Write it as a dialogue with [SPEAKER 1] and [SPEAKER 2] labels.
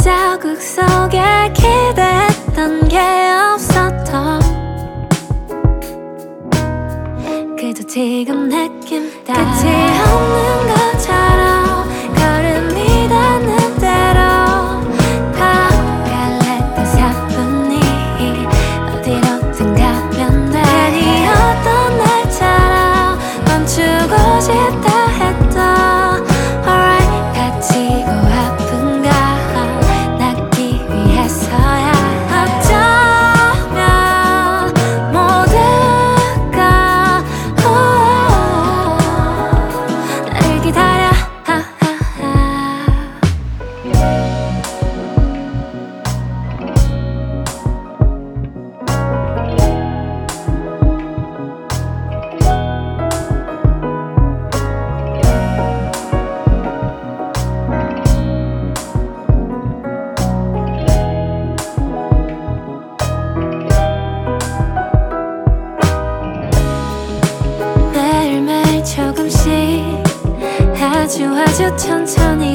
[SPEAKER 1] 자국 속에 기대했던 게 없었던 그저 지금 느낌 따라 끝이 없는 것처럼 걸음이 닿는 대로 걸어갈래 또 사뿐히 어디로든 가면 돼 괜히 어떤 날처럼 멈추고 싶다 해도 alright 다치고 아픈가 낫기 위해서야 어쩌면 모두가 나를 기다려 매일매일 조금씩 아주 천천히